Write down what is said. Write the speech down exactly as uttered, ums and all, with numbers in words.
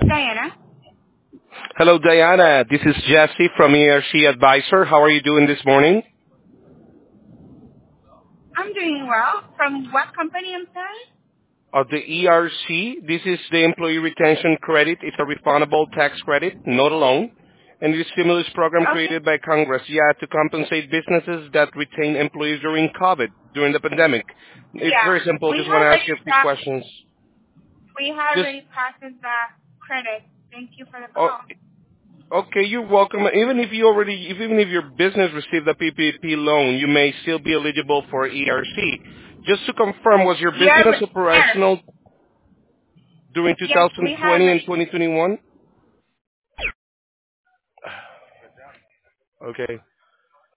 Diana. Hello, Diana. This is Jesse from E R C Advisor. How are you doing this morning? I'm doing well. From what company, I'm sorry? Uh, the E R C, this is the Employee Retention Credit. It's a refundable tax credit, not a loan. And this stimulus program Okay. created by Congress, yeah, to compensate businesses that retain employees during COVID, during the pandemic. It's Yeah. very simple. We Just want have to ask already you a few pro- questions. we have Just, already processed that credit. Thank you for the oh, call. okay, you're welcome. Even if you already, if, even if your business received a P P P loan, you may still be eligible for E R C. Just to confirm, was your Yeah, business but here. operational during Yes, we have two thousand twenty and already. twenty twenty-one? Okay.